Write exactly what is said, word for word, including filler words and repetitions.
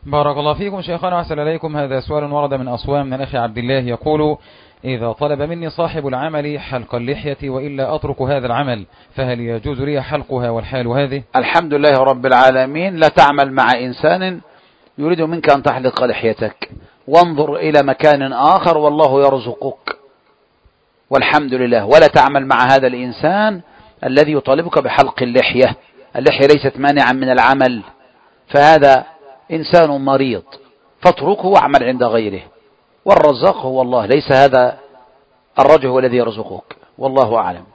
بارك الله فيكم شيخنا وأحسن إليكم. هذا سؤال ورد من أصوام من الأخ عبد الله يقول: إذا طلب مني صاحب العمل حلق اللحية وإلا أترك هذا العمل، فهل يجوز لي حلقها والحال هذه؟ الحمد لله رب العالمين. لا تعمل مع إنسان يريد منك أن تحلق لحيتك، وانظر إلى مكان آخر والله يرزقك والحمد لله. ولا تعمل مع هذا الإنسان الذي يطالبك بحلق اللحية. اللحية ليست مانعا من العمل، فهذا إنسان مريض، فاتركه واعمل عند غيره، والرزاق هو الله، ليس هذا الرجل هو الذي يرزقك، والله أعلم.